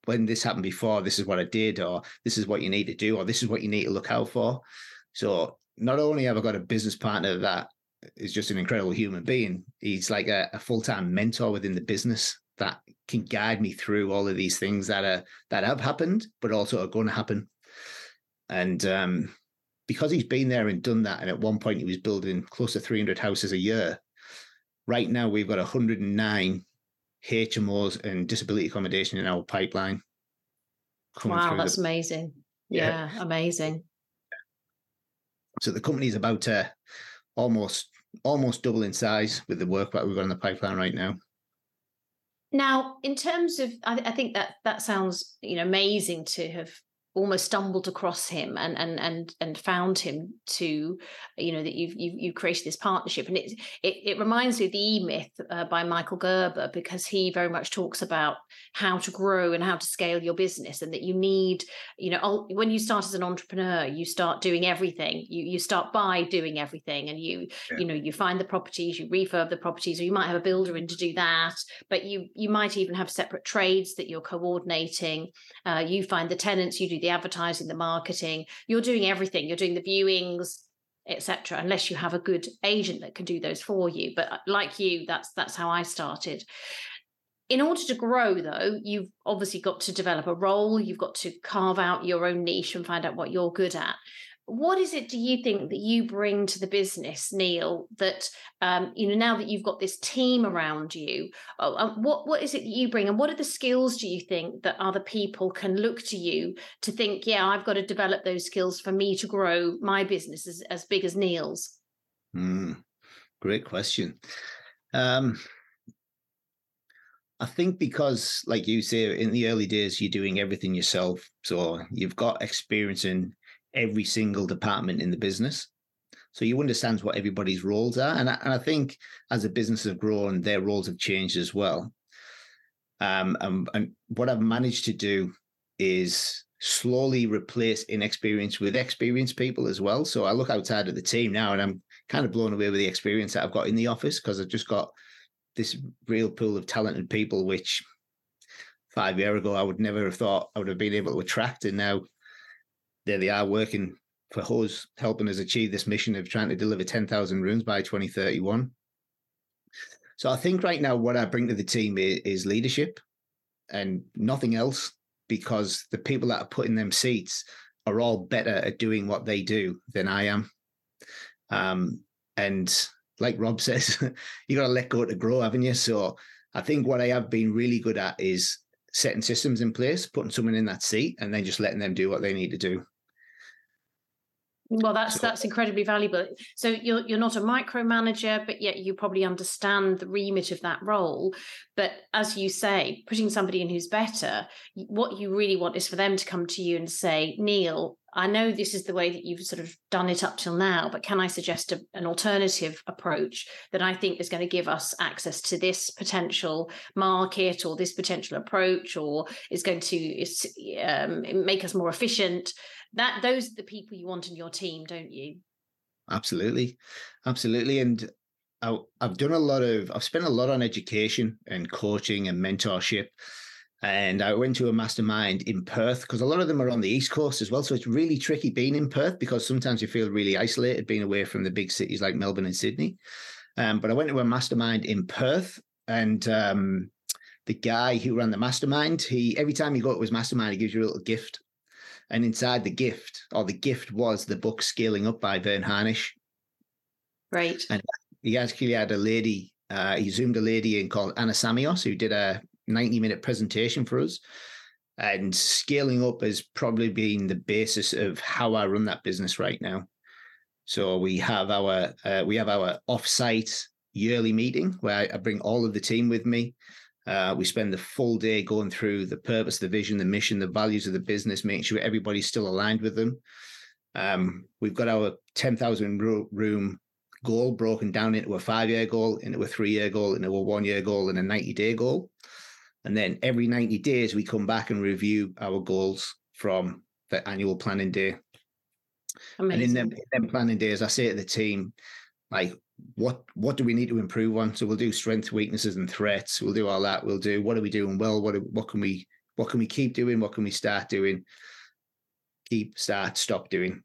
when this happened before, this is what I did, or this is what you need to do, or this is what you need to look out for. So not only have I got a business partner that is just an incredible human being, he's like a full-time mentor within the business that can guide me through all of these things that have happened, but also are going to happen. And because he's been there and done that, and at one point he was building close to 300 houses a year, right now we've got 109 HMOs and disability accommodation in our pipeline. Wow, that's amazing. Yeah, amazing. So the company is about to almost double in size with the work that we've got in the pipeline right now. Now, in terms of, I think that sounds, amazing to have almost stumbled across him and found him to, that you've created this partnership. And it reminds me of the E-Myth by Michael Gerber, because he very much talks about how to grow and how to scale your business, and that you need, when you start as an entrepreneur, you start doing everything. You start by doing everything, and you find the properties, you refurb the properties, or you might have a builder in to do that, but you might even have separate trades that you're coordinating. You find the tenants, you do the advertising, the marketing, you're doing everything, you're doing the viewings, etc., unless you have a good agent that can do those for you. But like you, that's how I started. In order to grow, though, you've obviously got to develop a role, you've got to carve out your own niche and find out what you're good at. What is it, do you think, that you bring to the business, Neil, that, now that you've got this team around you, what is it that you bring, and what are the skills, do you think, that other people can look to you to think, yeah, I've got to develop those skills for me to grow my business as big as Neil's? Great question. I think because, like you say, in the early days, you're doing everything yourself. So you've got experience in every single department in the business. So you understand what everybody's roles are. And I think as the business has grown, their roles have changed as well. And what I've managed to do is slowly replace inexperience with experienced people as well. So I look outside of the team now, and I'm kind of blown away with the experience that I've got in the office, because I've just got this real pool of talented people, which 5 years ago I would never have thought I would have been able to attract. And now there they are, working for us, helping us achieve this mission of trying to deliver 10,000 rooms by 2031. So I think right now what I bring to the team is leadership and nothing else, because the people that are put in them seats are all better at doing what they do than I am. And like Rob says, you got to let go to grow, haven't you? So I think what I have been really good at is setting systems in place, putting someone in that seat, and then just letting them do what they need to do. Well, that's incredibly valuable. So you're not a micromanager, but yet you probably understand the remit of that role. But as you say, putting somebody in who's better, what you really want is for them to come to you and say, Neil, I know this is the way that you've sort of done it up till now, but can I suggest an alternative approach that I think is going to give us access to this potential market, or this potential approach, or is going to make us more efficient? Those are the people you want in your team, don't you? Absolutely. And I've spent a lot on education and coaching and mentorship. And I went to a mastermind in Perth, because a lot of them are on the East Coast as well. So it's really tricky being in Perth, because sometimes you feel really isolated being away from the big cities like Melbourne and Sydney. But I went to a mastermind in Perth, and the guy who ran the mastermind, every time you go to his mastermind, he gives you a little gift. And inside the gift was the book Scaling Up by Verne Harnish. Right. And he actually had he Zoomed a lady in called Anna Samios, who did a 90-minute presentation for us. And scaling up has probably been the basis of how I run that business right now. So we have our off-site yearly meeting where I bring all of the team with me. We spend the full day going through the purpose, the vision, the mission, the values of the business, making sure everybody's still aligned with them. We've got our 10,000 room goal broken down into a 5-year goal, into a 3-year goal, into a 1-year goal, and a 90-day goal. And then every 90 days, we come back and review our goals from the annual planning day. Amazing. And in them planning days, I say to the team, like, what do we need to improve on? So we'll do strengths, weaknesses, and threats. We'll do all that. We'll do what are we doing well? What can we What can we keep doing? What can we start doing? Keep, start, stop doing.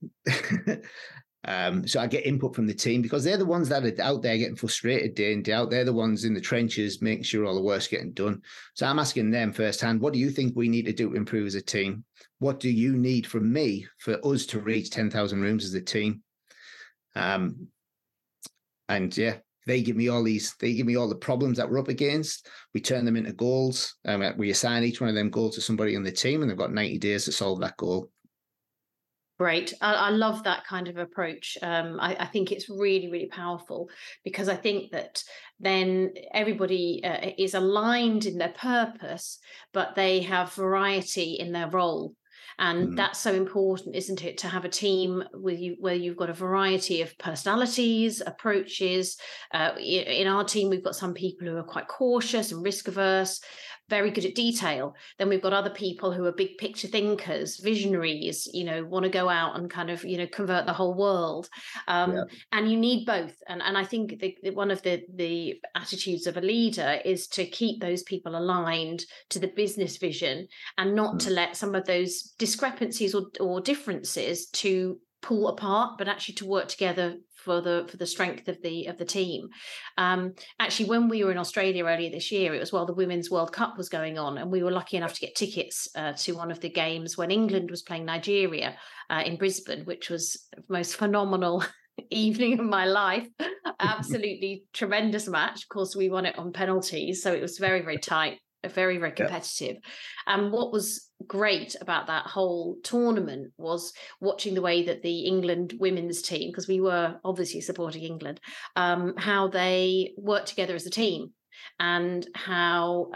So I get input from the team because they're the ones that are out there getting frustrated day in, day out. They're the ones in the trenches making sure all the work's getting done. So I'm asking them firsthand, what do you think we need to do to improve as a team? What do you need from me for us to reach 10,000 rooms as a team? And yeah, they give me all the problems that we're up against. We turn them into goals. We assign each one of them goals to somebody on the team, and they've got 90 days to solve that goal. Great. I love that kind of approach. I think it's really, really powerful, because I think that then everybody is aligned in their purpose, but they have variety in their role. And that's so important, isn't it, to have a team with you where you've got a variety of personalities, approaches. In our team, we've got some people who are quite cautious and risk averse, very good at detail. Then we've got other people who are big picture thinkers, visionaries, want to go out and kind of, convert the whole world. And you need both. And I think one of the attitudes of a leader is to keep those people aligned to the business vision, and not to let some of those discrepancies or differences to pull apart, but actually to work together for the strength of the team. Actually, when we were in Australia earlier this year, it was while the Women's World Cup was going on, and we were lucky enough to get tickets to one of the games when England was playing Nigeria in Brisbane, which was the most phenomenal evening of my life. Absolutely tremendous match. Of course, we won it on penalties, so it was very, very tight. Very, very competitive. And what was great about that whole tournament was watching the way that the England women's team, because we were obviously supporting England, how they worked together as a team, and how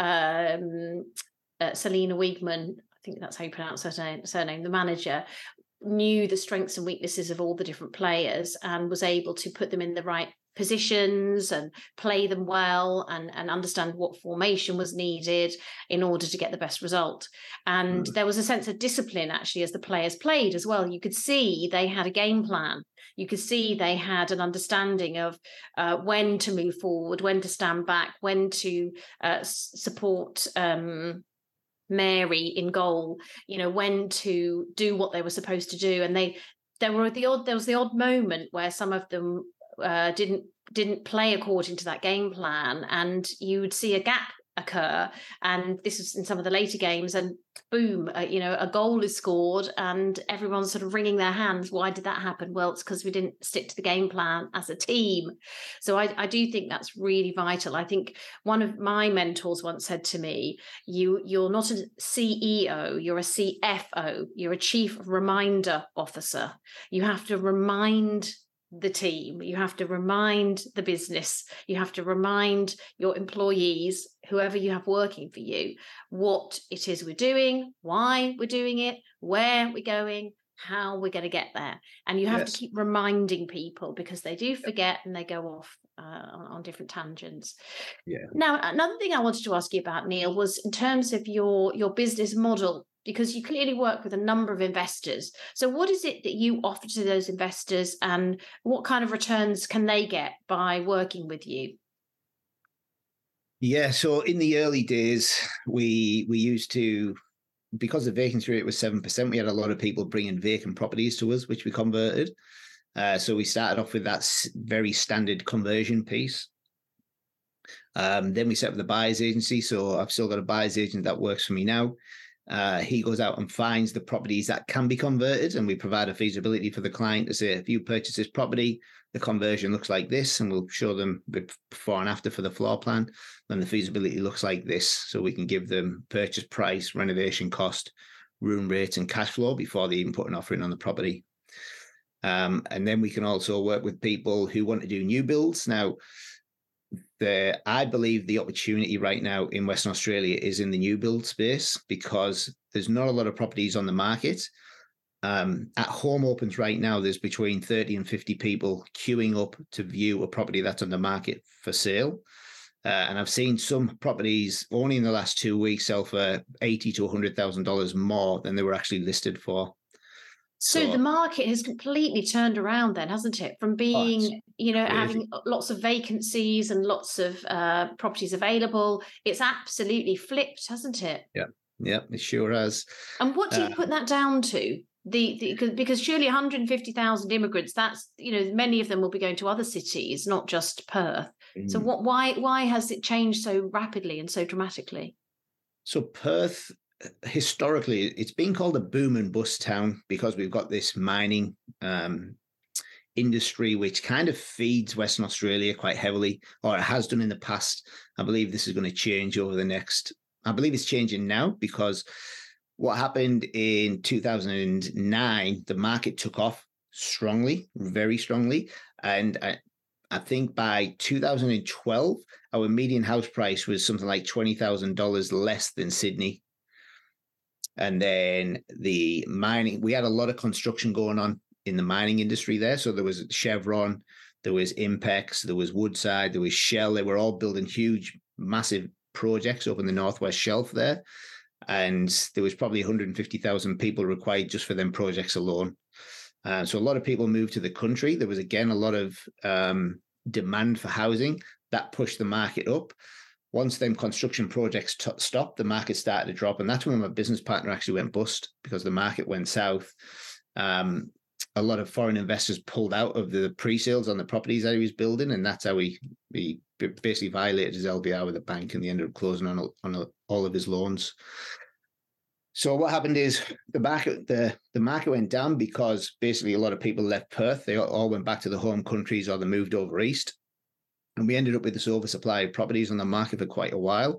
Selena Wiegman, I think that's how you pronounce her surname, the manager, knew the strengths and weaknesses of all the different players and was able to put them in the right positions and play them well, and understand what formation was needed in order to get the best result. And there was a sense of discipline actually as the players played as well. You could see they had a game plan. You could see they had an understanding of when to move forward, when to stand back, when to support Mary in goal, when to do what they were supposed to do. And there was the odd moment where some of them didn't play according to that game plan, and you would see a gap occur. And this was in some of the later games, and boom, a goal is scored, and everyone's sort of wringing their hands. Why did that happen? Well, it's because we didn't stick to the game plan as a team. So I do think that's really vital. I think one of my mentors once said to me, you're not a CEO, you're a CFO, you're a chief reminder officer. You have to remind the team, you have to remind the business, you have to remind your employees, whoever you have working for you, what it is we're doing, why we're doing it, where we're going, how we're going to get there. And you have to keep reminding people, because they do forget and they go off on different tangents. Now, another thing I wanted to ask you about, Neil, was in terms of your business model, because you clearly work with a number of investors. So what is it that you offer to those investors, and what kind of returns can they get by working with you? Yeah, so in the early days, we used to, because the vacancy rate was 7%, we had a lot of people bringing vacant properties to us, which we converted. So we started off with that very standard conversion piece. Then we set up the buyer's agency. So I've still got a buyer's agent that works for me now. He goes out and finds the properties that can be converted, and we provide a feasibility for the client to say, if you purchase this property, the conversion looks like this, and we'll show them the before and after for the floor plan. Then the feasibility looks like this, so we can give them purchase price, renovation cost, room rate, and cash flow before they even put an offer in on the property. And then we can also work with people who want to do new builds. Now, I believe the opportunity right now in Western Australia is in the new build space, because there's not a lot of properties on the market. At home opens right now, there's between 30 and 50 people queuing up to view a property that's on the market for sale. And I've seen some properties only in the last 2 weeks sell for $80,000 to $100,000 more than they were actually listed for. So the market has completely turned around then, hasn't it? From being, having lots of vacancies and lots of properties available, it's absolutely flipped, hasn't it? Yeah. Yeah, it sure has. And what do you put that down to? Because surely 150,000 immigrants, that's, many of them will be going to other cities, not just Perth. So why has it changed so rapidly and so dramatically? So Perth, historically, it's been called a boom and bust town because we've got this mining industry which kind of feeds Western Australia quite heavily, or it has done in the past. I believe this is going to change over the next. I believe it's changing now because what happened in 2009, the market took off strongly, very strongly. And I think by 2012, our median house price was something like $20,000 less than Sydney. And then the mining, we had a lot of construction going on in the mining industry there. So there was Chevron, there was Impex, there was Woodside, there was Shell. They were all building huge, massive projects up in the Northwest Shelf there. And there was probably 150,000 people required just for them projects alone. So a lot of people moved to the country. There was, again, a lot of demand for housing that pushed the market up. Once them construction projects stopped, the market started to drop. And that's when my business partner actually went bust because the market went south. A lot of foreign investors pulled out of the pre-sales on the properties that he was building. And that's how he basically violated his LVR with the bank, and they ended up closing on all of his loans. So what happened is the market went down because basically a lot of people left Perth. They all went back to the home countries or they moved over east. And we ended up with this oversupply of properties on the market for quite a while.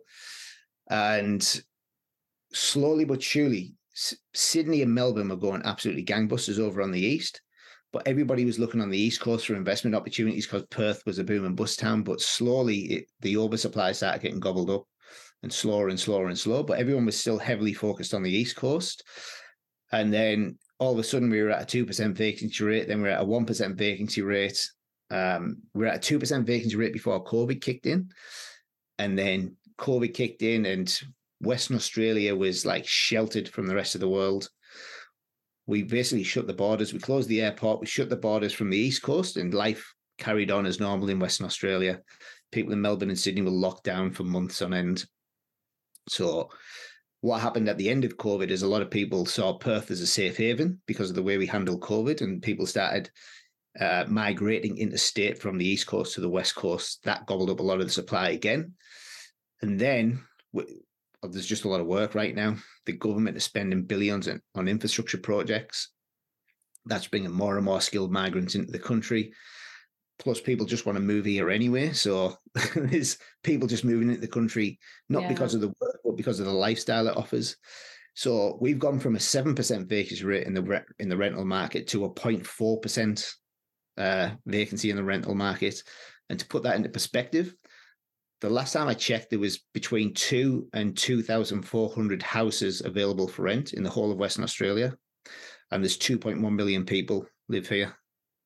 And slowly but surely, Sydney and Melbourne were going absolutely gangbusters over on the east. But everybody was looking on the East Coast for investment opportunities because Perth was a boom and bust town. But slowly, the oversupply started getting gobbled up, and slower and slower and slower. But everyone was still heavily focused on the East Coast. And then all of a sudden, we were at a 2% vacancy rate. Then we were at a 1% vacancy rate. We were at a 2% vacancy rate before COVID kicked in. And then COVID kicked in, and Western Australia was like sheltered from the rest of the world. We basically shut the borders. We closed the airport. We shut the borders from the East Coast, and life carried on as normal in Western Australia. People in Melbourne and Sydney were locked down for months on end. So what happened at the end of COVID is a lot of people saw Perth as a safe haven because of the way we handled COVID, and people started migrating interstate from the East Coast to the West Coast. That gobbled up a lot of the supply again. And then there's just a lot of work right now. The government is spending billions on infrastructure projects. That's bringing more and more skilled migrants into the country. Plus, people just want to move here anyway. So there's people just moving into the country, not because of the work, but because of the lifestyle it offers. So we've gone from a 7% vacancy rate in the rental market to a 0.4% vacancy in the rental market. And to put that into perspective, the last time I checked, there was between 2 and 2,400 houses available for rent in the whole of Western Australia. And there's 2.1 million people live here.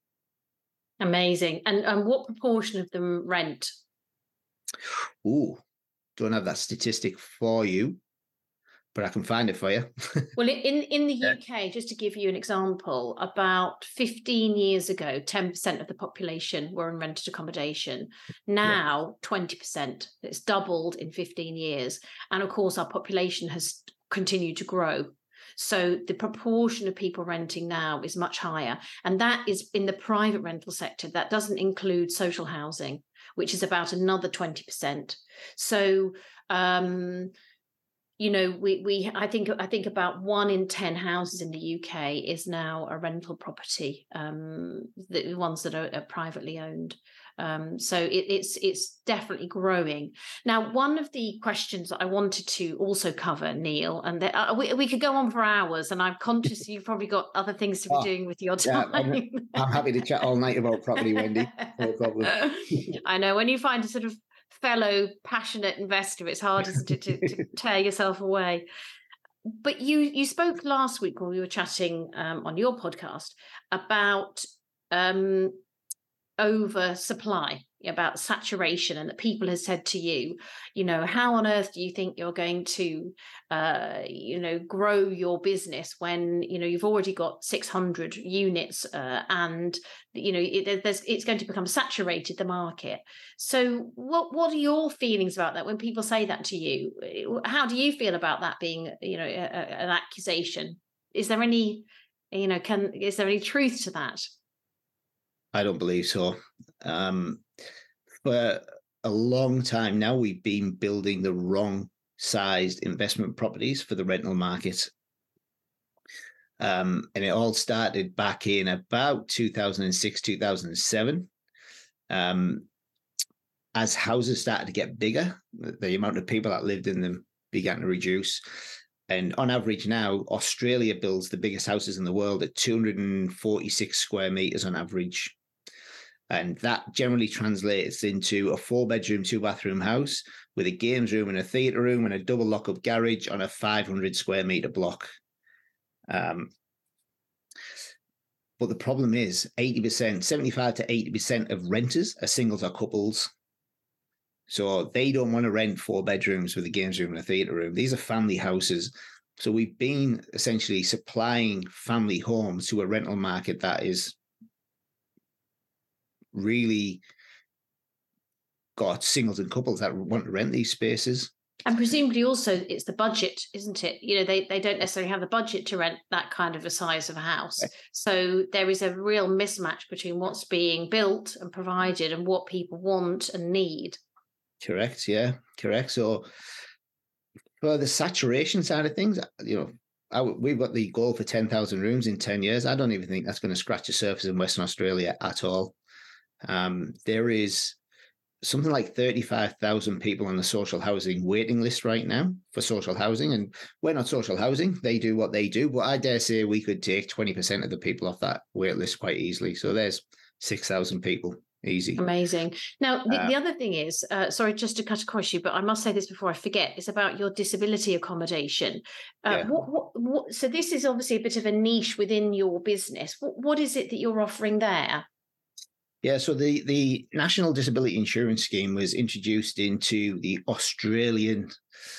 Amazing. And what proportion of them rent? Ooh, don't have that statistic for you, but I can find it for you. Well, in the UK, just to give you an example, about 15 years ago, 10% of the population were in rented accommodation. Now, 20%. It's doubled in 15 years. And of course, our population has continued to grow. So the proportion of people renting now is much higher. And that is in the private rental sector. That doesn't include social housing, which is about another 20%. So, I think about 1 in 10 houses in the UK is now a rental property, the ones that are privately owned. So it's definitely growing. Now, one of the questions that I wanted to also cover, Neil, and we could go on for hours, and I'm conscious you've probably got other things to be doing with your time. Yeah, I'm happy to chat all night about property, Wendy. No problem. I know, when you find a sort of fellow passionate investor, it's hard, isn't it, to tear yourself away. But you spoke last week when we were chatting on your podcast about oversupply, about saturation, and that people have said to you, how on earth do you think you're going to, grow your business when, you've already got 600 units and, it's going to become saturated, the market. So what are your feelings about that when people say that to you? How do you feel about that being, an accusation? Is there any, is there any truth to that? I don't believe so. For a long time now, we've been building the wrong sized investment properties for the rental market. And it all started back in about 2006, 2007. As houses started to get bigger, the amount of people that lived in them began to reduce. And on average now, Australia builds the biggest houses in the world at 246 square meters on average. And that generally translates into a 4-bedroom, 2-bathroom house with a games room and a theatre room and a double lock-up garage on a 500 square metre block. But the problem is 80%, 75 to 80% of renters are singles or couples. So they don't want to rent 4 bedrooms with a games room and a theatre room. These are family houses. So we've been essentially supplying family homes to a rental market that is really got singles and couples that want to rent these spaces. And presumably also it's the budget, isn't it? They don't necessarily have the budget to rent that kind of a size of a house. Okay. So there is a real mismatch between what's being built and provided and what people want and need. Correct. Yeah, correct. So for the saturation side of things, we've got the goal for 10,000 rooms in 10 years. I don't even think that's going to scratch the surface in Western Australia at all. There is something like 35,000 people on the social housing waiting list right now for social housing. And we're not social housing. They do what they do. But I dare say we could take 20% of the people off that wait list quite easily. So there's 6,000 people. Easy. Amazing. Now, the other thing is, sorry, just to cut across you, but I must say this before I forget, is about your disability accommodation. So this is obviously a bit of a niche within your business. What is it that you're offering there? Yeah, so the National Disability Insurance Scheme was introduced into the Australian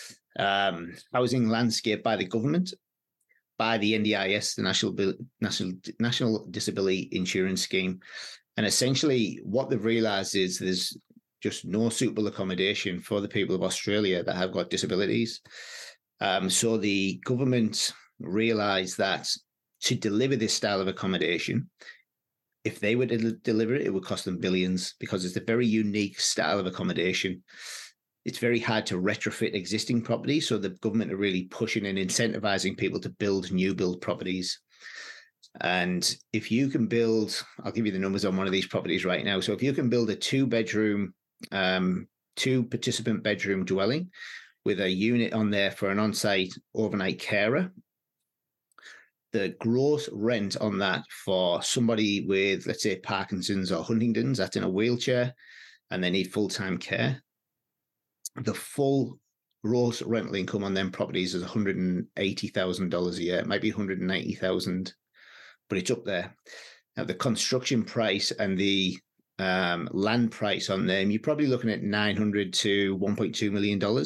housing landscape by the government, by the NDIS, the National Disability Insurance Scheme. And essentially what they've realised is there's just no suitable accommodation for the people of Australia that have got disabilities. So the government realised that to deliver this style of accommodation, if they were to deliver it, it would cost them billions because it's a very unique style of accommodation. It's very hard to retrofit existing properties. So the government are really pushing and incentivizing people to build new build properties. And if you can build, I'll give you the numbers on one of these properties right now. So if you can build a 2-bedroom, 2-participant bedroom dwelling with a unit on there for an on-site overnight carer, the gross rent on that for somebody with, let's say, Parkinson's or Huntington's, that's in a wheelchair, and they need full-time care, the full gross rental income on them properties is $180,000 a year. It might be $190,000, but it's up there. Now, the construction price and the land price on them, you're probably looking at $900 to $1.2 million.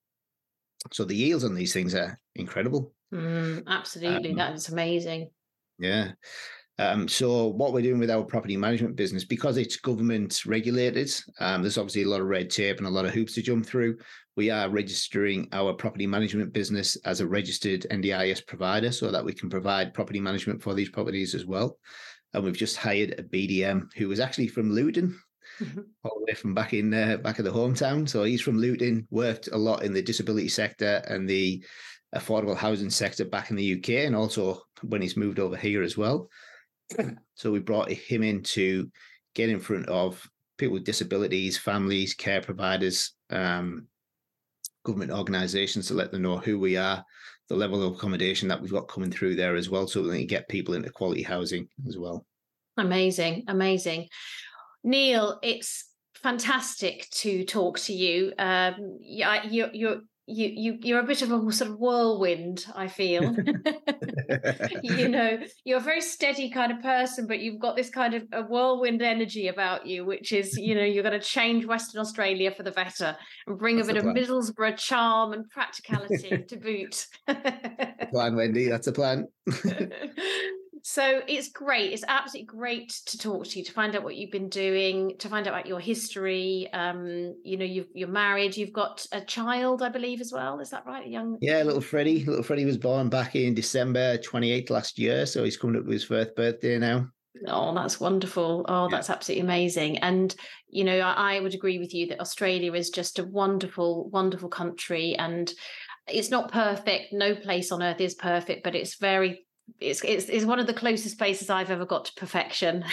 So the yields on these things are incredible. Absolutely. That is amazing. Yeah. So what we're doing with our property management business, because it's government regulated, there's obviously a lot of red tape and a lot of hoops to jump through. We are registering our property management business as a registered NDIS provider so that we can provide property management for these properties as well. And we've just hired a BDM who was actually from Luton, all the way from back of the hometown. So he's from Luton, worked a lot in the disability sector and the affordable housing sector back in the UK, and also when he's moved over here as well. So we brought him in to get in front of people with disabilities, families, care providers, government organisations, to let them know who we are, the level of accommodation that we've got coming through there as well, so that we can get people into quality housing as well. Amazing, amazing. Neil, it's fantastic to talk to you. You're you're a bit of a sort of whirlwind, I feel. You're a very steady kind of person, but you've got this kind of a whirlwind energy about you, which is, you're going to change Western Australia for the better and bring a bit of Middlesbrough charm and practicality to boot. Plan, Wendy, that's a plan. So it's great. It's absolutely great to talk to you, to find out what you've been doing, to find out about your history. You're married. You've got a child, I believe, as well. Is that right? Little Freddie. Little Freddie was born back in December 28th last year, so he's coming up to his first birthday now. Oh, that's wonderful. Oh, that's absolutely amazing. And, I would agree with you that Australia is just a wonderful, wonderful country. And it's not perfect. No place on earth is perfect, but it's one of the closest places I've ever got to perfection.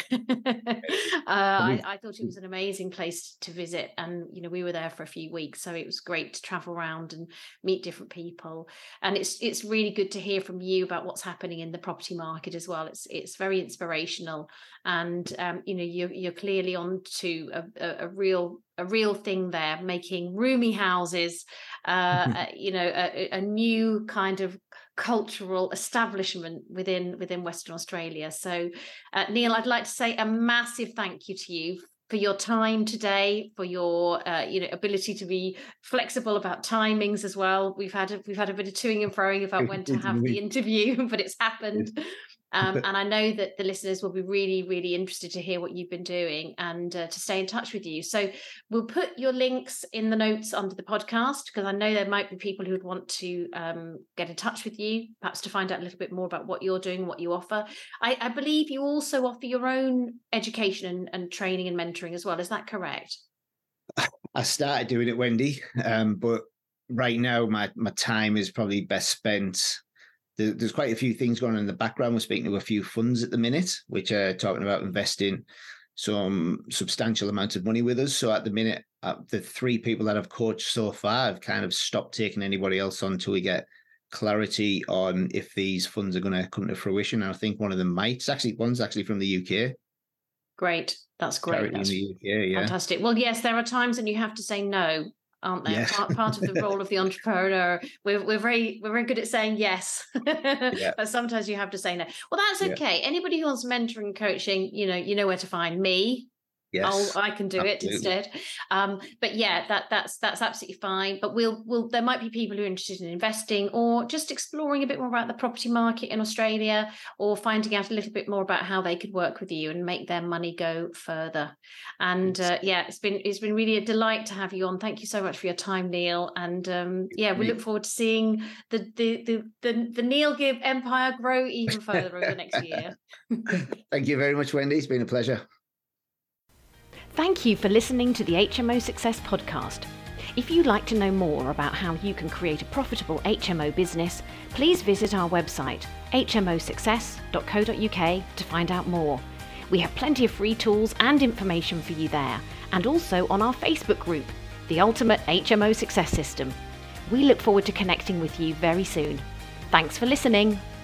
I thought it was an amazing place to visit, and we were there for a few weeks, so it was great to travel around and meet different people. And it's really good to hear from you about what's happening in the property market as well. It's very inspirational, and you're clearly on to a real thing there, making roomy houses, a new kind of cultural establishment within Western Australia. So Neil, I'd like to say a massive thank you to you for your time today, for your ability to be flexible about timings as well. We've had a bit of toing and froing about when to have the interview, but it's happened. And I know that the listeners will be really, really interested to hear what you've been doing and to stay in touch with you. So we'll put your links in the notes under the podcast, because I know there might be people who would want to get in touch with you, perhaps to find out a little bit more about what you're doing, what you offer. I believe you also offer your own education and training and mentoring as well. Is that correct? I started doing it, Wendy, but right now my time is probably best spent. There's quite a few things going on in the background. We're speaking to a few funds at the minute, which are talking about investing some substantial amounts of money with us. So at the minute, the 3 people that I've coached so far, I've kind of stopped taking anybody else on until we get clarity on if these funds are going to come to fruition. And I think one of them might. One's actually from the UK. Great. That's great. That's in the UK, yeah. Fantastic. Well, yes, there are times when you have to say no, aren't there? Yes. Part of the role of the entrepreneur. We're very good at saying yes, but sometimes you have to say no. Well, that's okay. Yeah. Anybody who wants mentoring and coaching, you know where to find me. Yes, I can do it instead. But yeah, that's absolutely fine. But there might be people who are interested in investing or just exploring a bit more about the property market in Australia, or finding out a little bit more about how they could work with you and make their money go further. And it's been really a delight to have you on. Thank you so much for your time, Neil. And we look forward to seeing the Neil Gibb empire grow even further over the next year. Thank you very much, Wendy. It's been a pleasure. Thank you for listening to the HMO Success Podcast. If you'd like to know more about how you can create a profitable HMO business, please visit our website, hmosuccess.co.uk, to find out more. We have plenty of free tools and information for you there, and also on our Facebook group, The Ultimate HMO Success System. We look forward to connecting with you very soon. Thanks for listening.